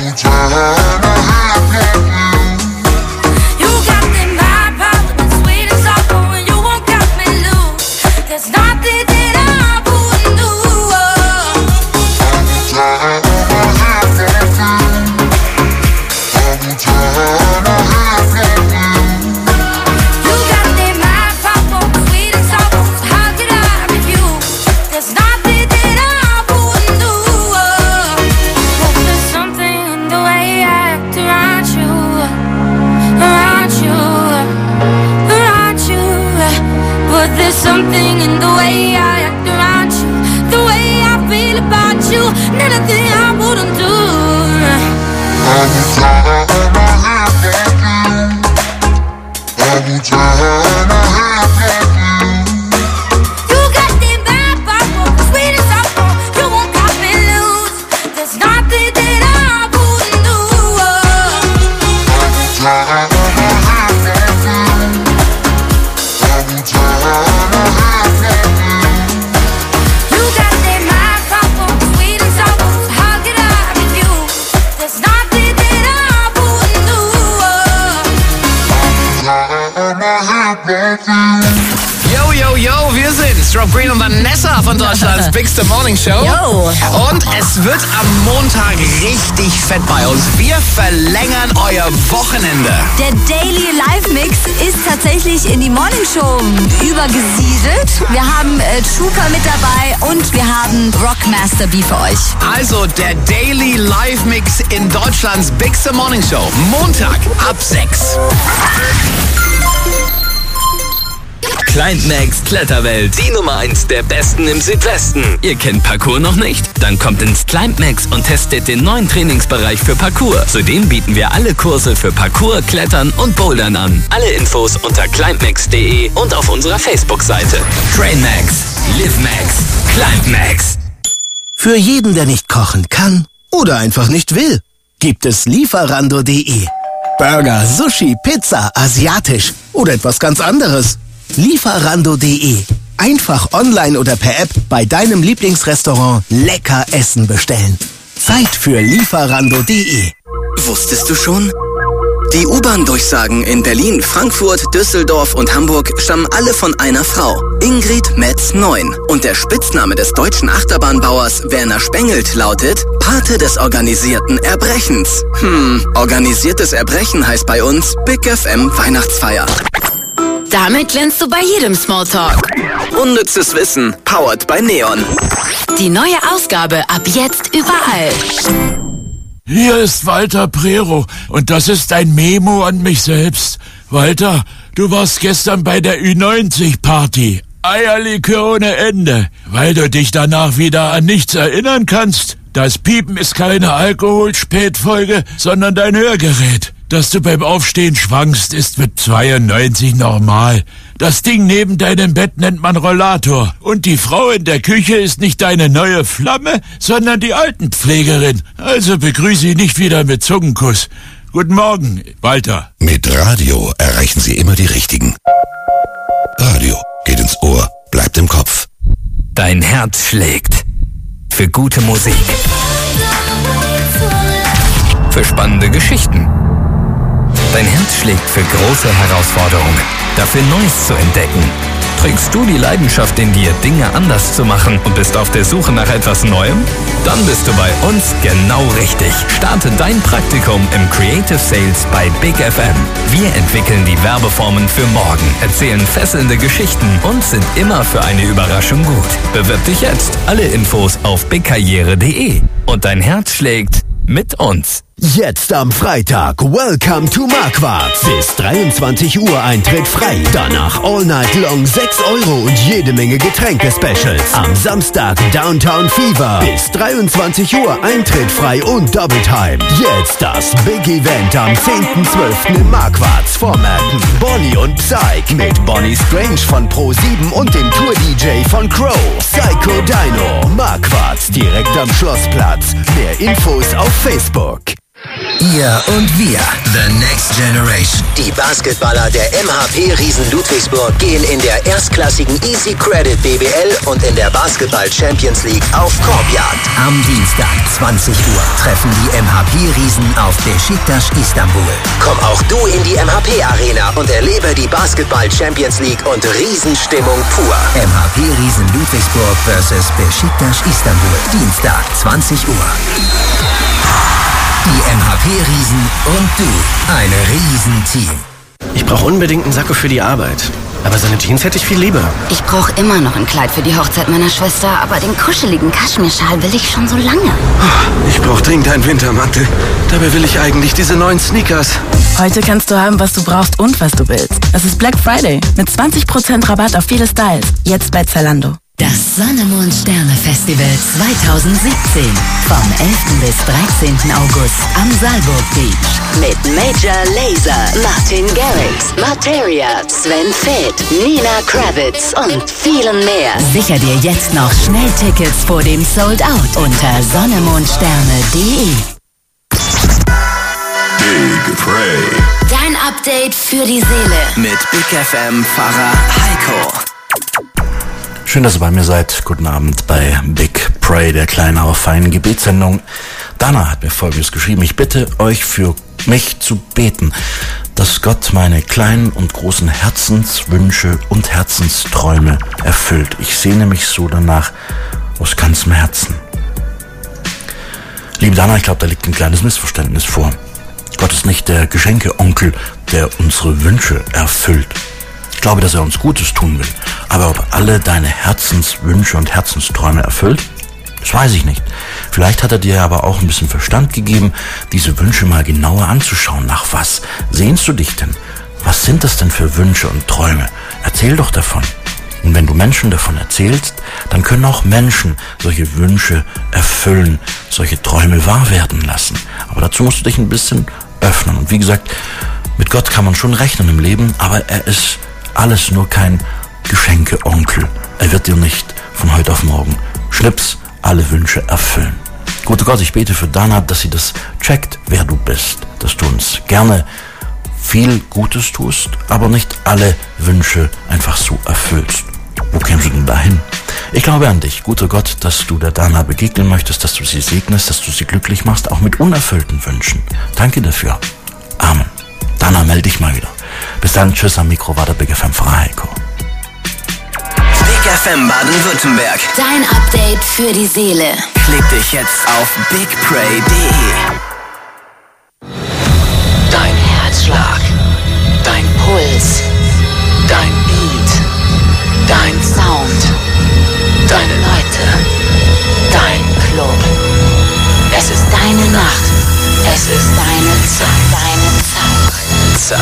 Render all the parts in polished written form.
Yo, yo, yo, wir sind's. Rob Green und Vanessa von Deutschlands Bigste Morning Show. Yo. Und es wird am Montag richtig fett bei uns. Wir verlängern euer Wochenende. Der Daily Live Mix ist tatsächlich in die Morning Show übergesiedelt. Wir haben Trooper mit dabei und wir haben Rockmaster B für euch. Also der Daily Live Mix in Deutschlands Bigste Morning Show. Montag ab 6. Climax Kletterwelt, die Nummer 1 der Besten im Südwesten. Ihr kennt Parkour noch nicht? Dann kommt ins Climax und testet den neuen Trainingsbereich für Parkour. Zudem bieten wir alle Kurse für Parkour, Klettern und Bouldern an. Alle Infos unter climax.de und auf unserer Facebook-Seite. Trainmax, LiveMax, Climax. Für jeden, der nicht kochen kann oder einfach nicht will, gibt es Lieferando.de. Burger, Sushi, Pizza, asiatisch oder etwas ganz anderes. Lieferando.de. Einfach online oder per App bei deinem Lieblingsrestaurant lecker Essen bestellen. Zeit für Lieferando.de. Wusstest du schon? Die U-Bahn-Durchsagen in Berlin, Frankfurt, Düsseldorf und Hamburg stammen alle von einer Frau, Ingrid Metz-9. Und der Spitzname des deutschen Achterbahnbauers Werner Spengelt lautet Pate des organisierten Erbrechens. Organisiertes Erbrechen heißt bei uns Big FM Weihnachtsfeier. Damit glänzt du bei jedem Smalltalk. Unnützes Wissen, powered by Neon. Die neue Ausgabe ab jetzt überall. Hier ist Walter Prero und das ist ein Memo an mich selbst. Walter, du warst gestern bei der Ü90-Party. Eierlikör ohne Ende, weil du dich danach wieder an nichts erinnern kannst. Das Piepen ist keine Alkoholspätfolge, sondern dein Hörgerät. Dass du beim Aufstehen schwankst, ist mit 92 normal. Das Ding neben deinem Bett nennt man Rollator. Und die Frau in der Küche ist nicht deine neue Flamme, sondern die Altenpflegerin. Also begrüße sie nicht wieder mit Zungenkuss. Guten Morgen, Walter. Mit Radio erreichen Sie immer die Richtigen. Radio geht ins Ohr, bleibt im Kopf. Dein Herz schlägt für gute Musik, für spannende Geschichten. Dein Herz schlägt für große Herausforderungen, dafür Neues zu entdecken. Trägst du die Leidenschaft in dir, Dinge anders zu machen und bist auf der Suche nach etwas Neuem? Dann bist du bei uns genau richtig. Starte dein Praktikum im Creative Sales bei Big FM. Wir entwickeln die Werbeformen für morgen, erzählen fesselnde Geschichten und sind immer für eine Überraschung gut. Bewirb dich jetzt. Alle Infos auf bigkarriere.de. Und dein Herz schlägt mit uns. Jetzt am Freitag, Welcome to Marquardt. Bis 23 Uhr Eintritt frei. Danach all night long 6 € und jede Menge Getränke-Specials. Am Samstag Downtown Fever. Bis 23 Uhr Eintritt frei und Double Time. Jetzt das Big Event am 10.12. in Marquardt vormerken. Bonnie und Psych mit Bonnie Strange von Pro7 und dem Tour-DJ von Crow. Psycho Dino. Marquardt direkt am Schlossplatz. Mehr Infos auf Facebook. Ihr und wir. The Next Generation. Die Basketballer der MHP Riesen Ludwigsburg gehen in der erstklassigen Easy Credit BBL und in der Basketball Champions League auf Korbjagd. Am Dienstag, 20 Uhr, treffen die MHP Riesen auf Beşiktaş Istanbul. Komm auch du in die MHP Arena und erlebe die Basketball Champions League und Riesenstimmung pur. MHP Riesen Ludwigsburg vs. Beşiktaş Istanbul. Dienstag, 20 Uhr. Die MHP-Riesen und du. Ein Riesenteam. Ich brauche unbedingt einen Sakko für die Arbeit. Aber seine Jeans hätte ich viel lieber. Ich brauche immer noch ein Kleid für die Hochzeit meiner Schwester, aber den kuscheligen Kaschmirschal will ich schon so lange. Ich brauche dringend einen Wintermantel. Dabei will ich eigentlich diese neuen Sneakers. Heute kannst du haben, was du brauchst und was du willst. Es ist Black Friday mit 20% Rabatt auf viele Styles. Jetzt bei Zalando. Das Sonne-Mond-Sterne-Festival 2017. Vom 11. bis 13. August am Saalburg Beach. Mit Major Lazer, Martin Garrix, Materia, Sven Feth, Nina Kravitz und vielen mehr. Sicher dir jetzt noch Schnelltickets vor dem Sold Out unter sonnemondsterne.de. Big Pray. Dein Update für die Seele. Mit Big FM Pfarrer Heiko. Schön, dass ihr bei mir seid. Guten Abend bei Big Pray, der kleinen, aber feinen Gebetssendung. Dana hat mir Folgendes geschrieben. Ich bitte euch für mich zu beten, dass Gott meine kleinen und großen Herzenswünsche und Herzensträume erfüllt. Ich sehne mich so danach aus ganzem Herzen. Liebe Dana, ich glaube, da liegt ein kleines Missverständnis vor. Gott ist nicht der Geschenke-Onkel, der unsere Wünsche erfüllt. Ich glaube, dass er uns Gutes tun will. Aber ob alle deine Herzenswünsche und Herzensträume erfüllt, das weiß ich nicht. Vielleicht hat er dir aber auch ein bisschen Verstand gegeben, diese Wünsche mal genauer anzuschauen. Nach was sehnst du dich denn? Was sind das denn für Wünsche und Träume? Erzähl doch davon. Und wenn du Menschen davon erzählst, dann können auch Menschen solche Wünsche erfüllen, solche Träume wahr werden lassen. Aber dazu musst du dich ein bisschen öffnen. Und wie gesagt, mit Gott kann man schon rechnen im Leben, aber er ist alles nur kein Geschenke-Onkel. Er wird dir nicht von heute auf morgen schnips alle Wünsche erfüllen. Guter Gott, ich bete für Dana, dass sie das checkt, wer du bist. Dass du uns gerne viel Gutes tust, aber nicht alle Wünsche einfach so erfüllst. Wo kämst du denn dahin? Ich glaube an dich, guter Gott, dass du der Dana begegnen möchtest, dass du sie segnest, dass du sie glücklich machst, auch mit unerfüllten Wünschen. Danke dafür. Amen. Dana, melde dich mal wieder. Bis dann, tschüss, am Mikro war der Big FM Pfarrer Heiko. Big FM Baden-Württemberg. Dein Update für die Seele. Klick dich jetzt auf bigpray.de. Dein Herzschlag, dein Puls, dein Beat, dein Sound, deine Leute, dein Club. Es ist deine Nacht. Es ist deine Zeit. Deine Zeit.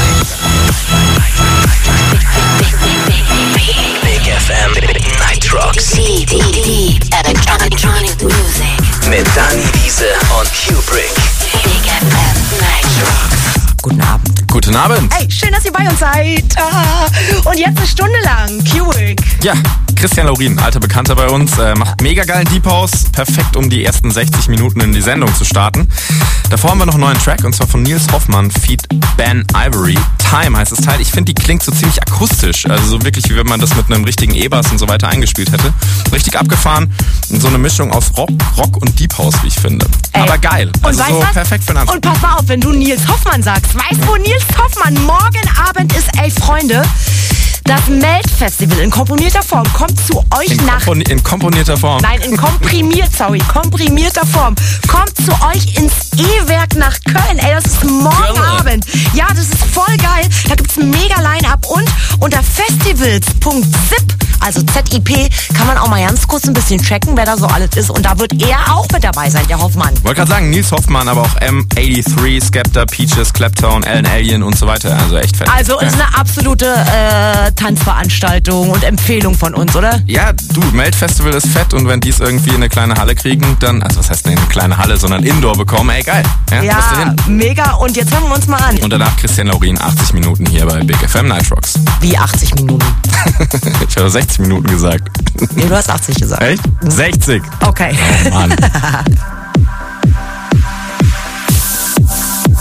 Big FM Night Rocks. Deep Electronic Music. Mit Dani Wiese und Kubrick. Big FM Night Rocks. Guten Abend. Guten Abend. Hey, schön, dass ihr bei uns seid. Und jetzt eine Stunde lang Kubrick. Ja, Christian Laurin, alter Bekannter bei uns, macht mega geilen Deep House, perfekt um die ersten 60 Minuten in die Sendung zu starten. Davor haben wir noch einen neuen Track und zwar von Nils Hoffmann feat. Ben Ivory. Time heißt das Teil. Ich finde, die klingt so ziemlich akustisch, also so wirklich, wie wenn man das mit einem richtigen E-Bass und so weiter eingespielt hätte. Richtig abgefahren und so eine Mischung aus Rock und Deep House, wie ich finde. Ey. Aber geil. Und Also so was? perfekt für den Anfang. Und pass mal auf, wenn du Nils Hoffmann sagst. Weißt du, wo Nils Hoffmann morgen Abend ist? Ey, Freunde, das Melt-Festival in komponierter Form kommt zu euch in komponierter Form. Nein, komprimierter Form. Kommt zu euch ins E-Werk nach Köln. Ey, das ist morgen Abend. Ja, das ist voll geil. Da gibt's ein mega Line-Up und unter festivals.zip, also ZIP, kann man auch mal ganz kurz ein bisschen checken, wer da so alles ist. Und da wird er auch mit dabei sein, der Hoffmann. Wollte gerade sagen, Nils Hoffmann, aber auch M83, Skepta, Peaches, Clapton, Alan Alien und so weiter. Also echt fett. Also ist eine absolute Tanzveranstaltung und Empfehlung von uns, oder? Ja, du, Melt-Festival ist fett und wenn die es irgendwie in eine kleine Halle kriegen, dann, also was heißt denn eine kleine Halle, sondern Indoor bekommen, ey, geil. Ja, musst du hin. Mega. Und jetzt hören wir uns mal an. Und danach Christian Laurin, 80 Minuten hier bei Big FM Night Rocks. Wie 80 Minuten? Ich habe 60 Minuten gesagt. Nee, du hast 80 gesagt. Echt? 60. Okay. Oh Mann.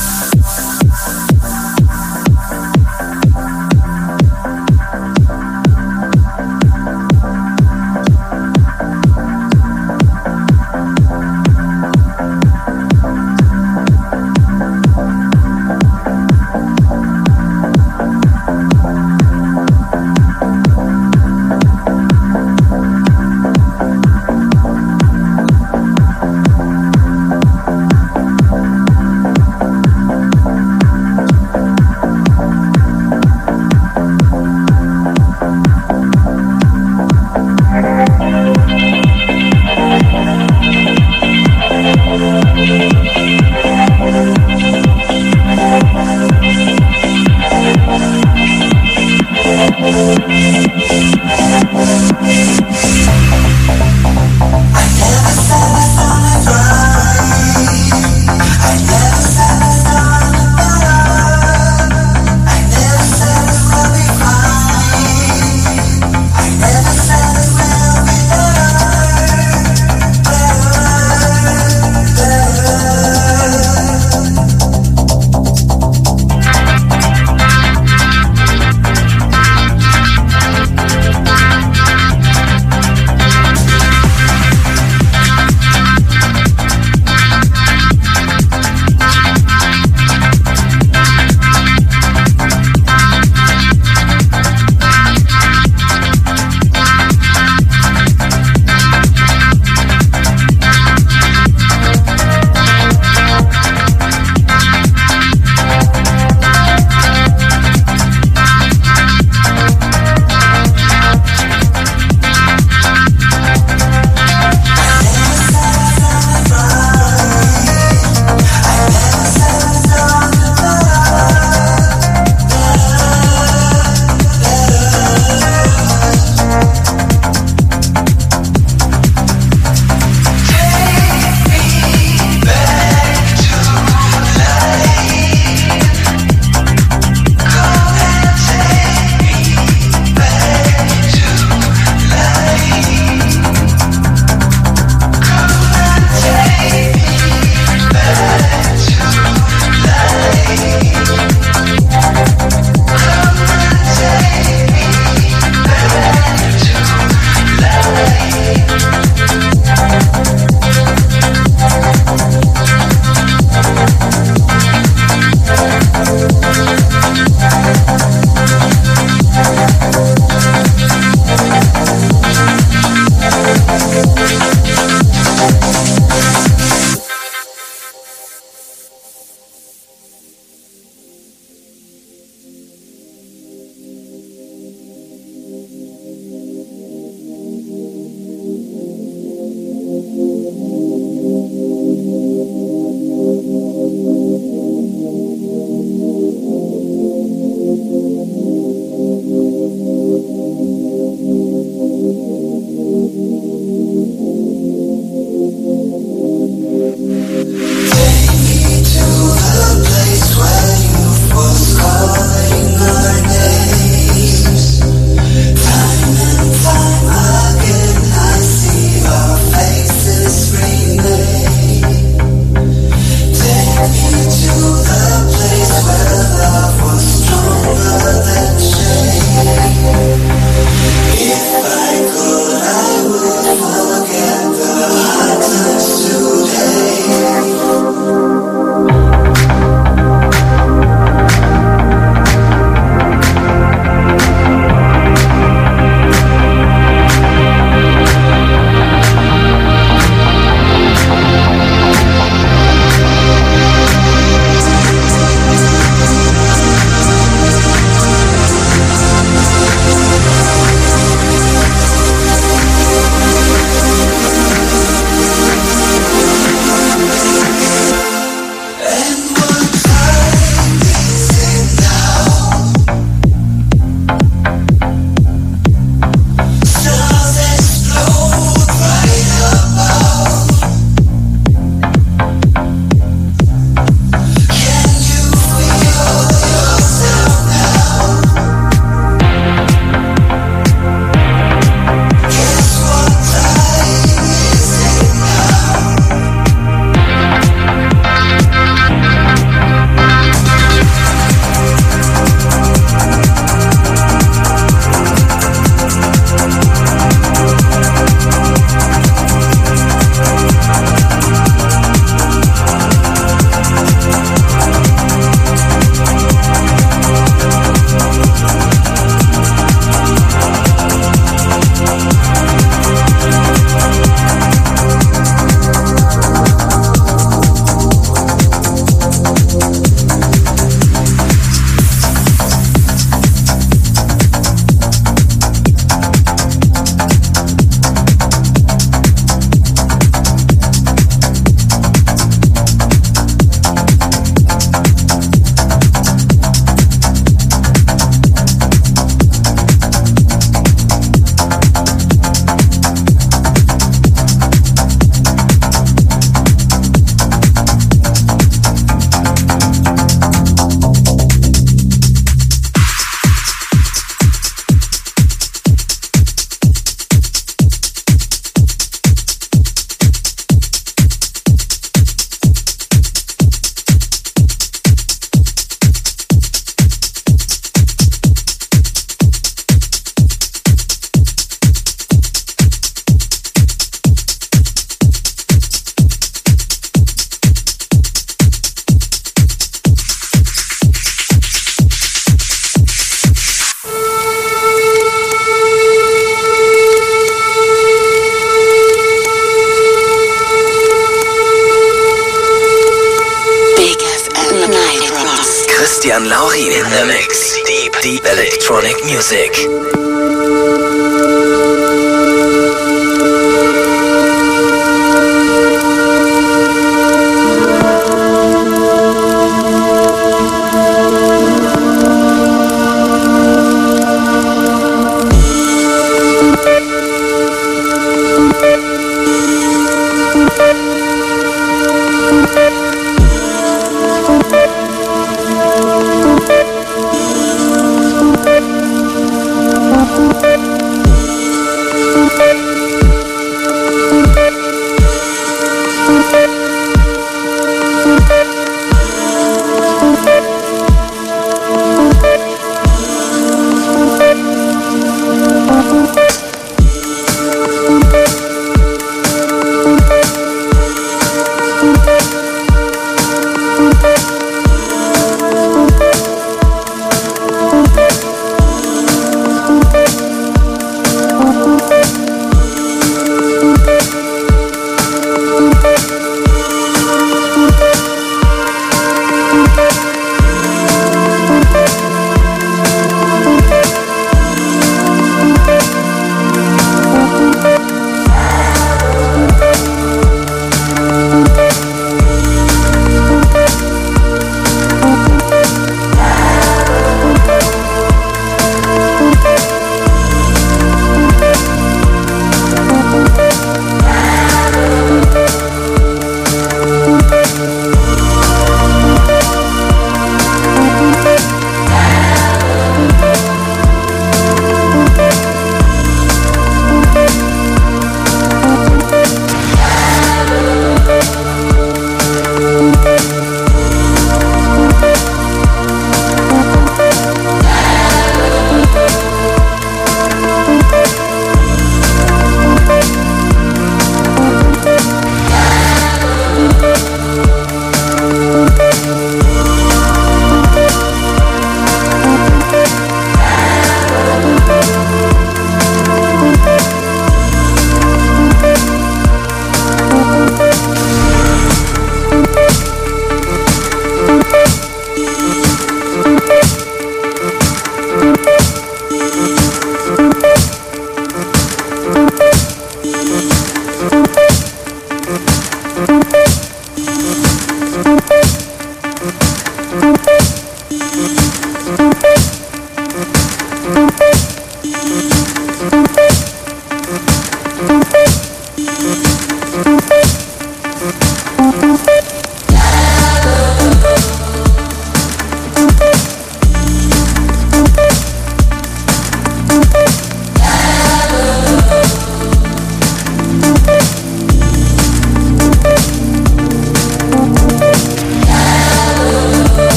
Christian Laurin in the mix. Deep Electronic Music.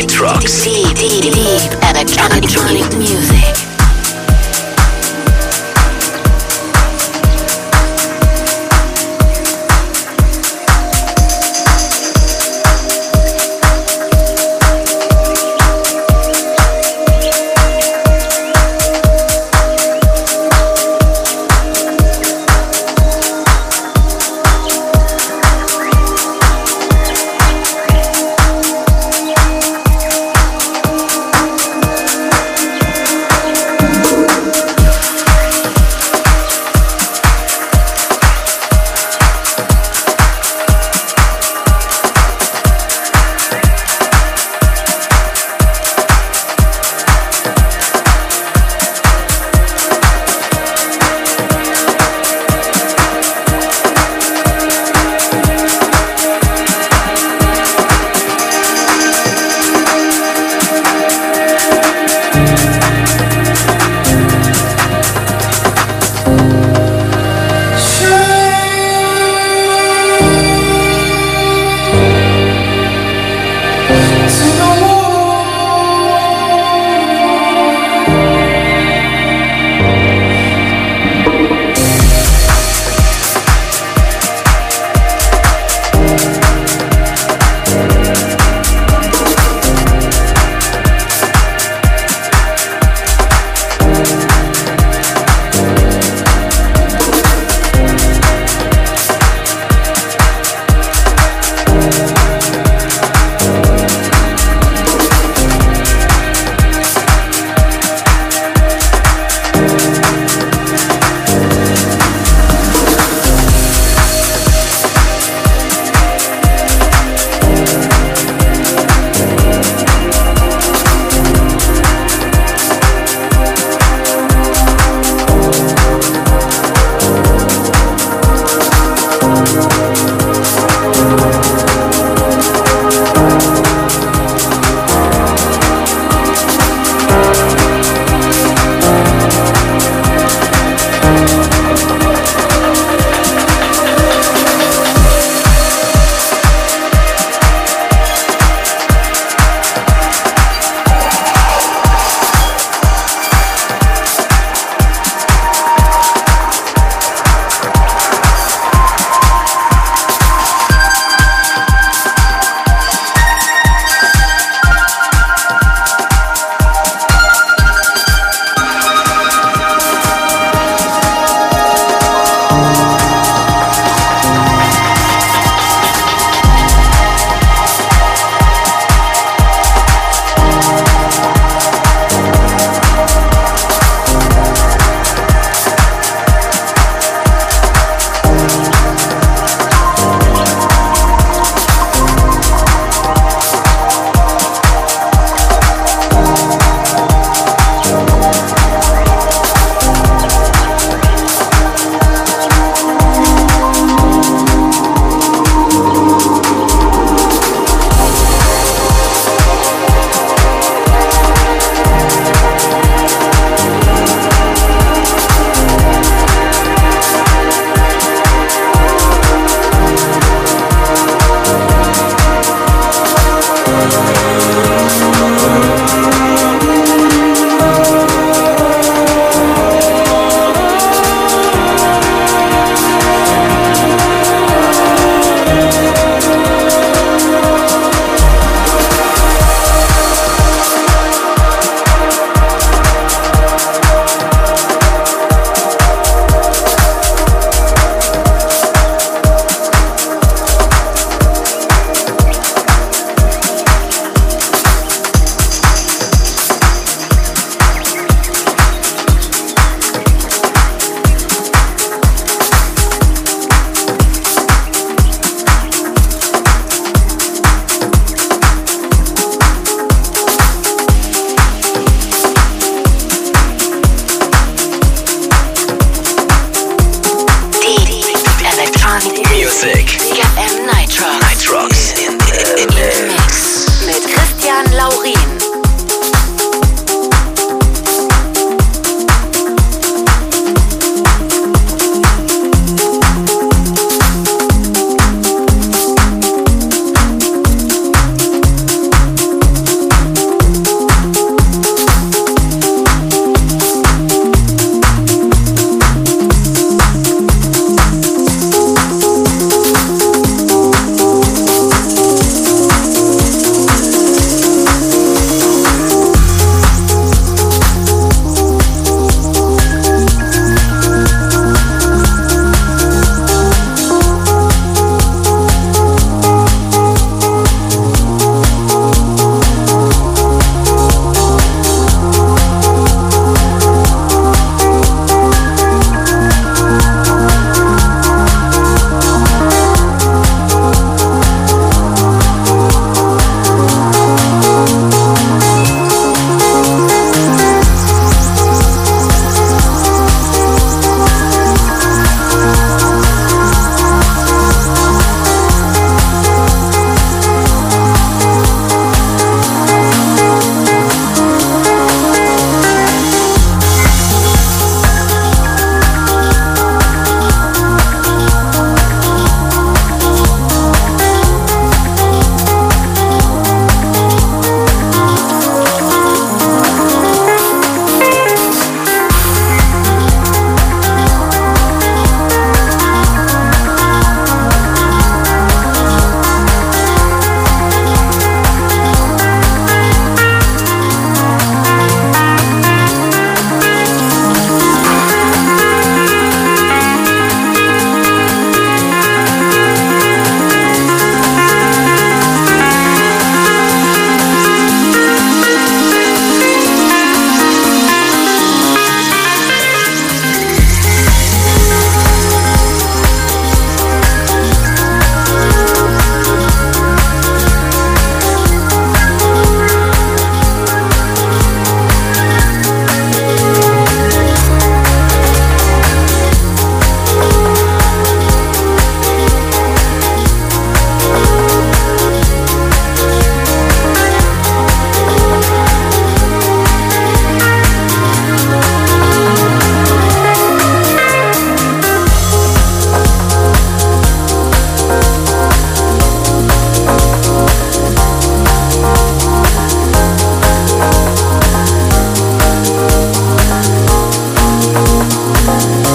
Beat Rocks. Deep electronic music.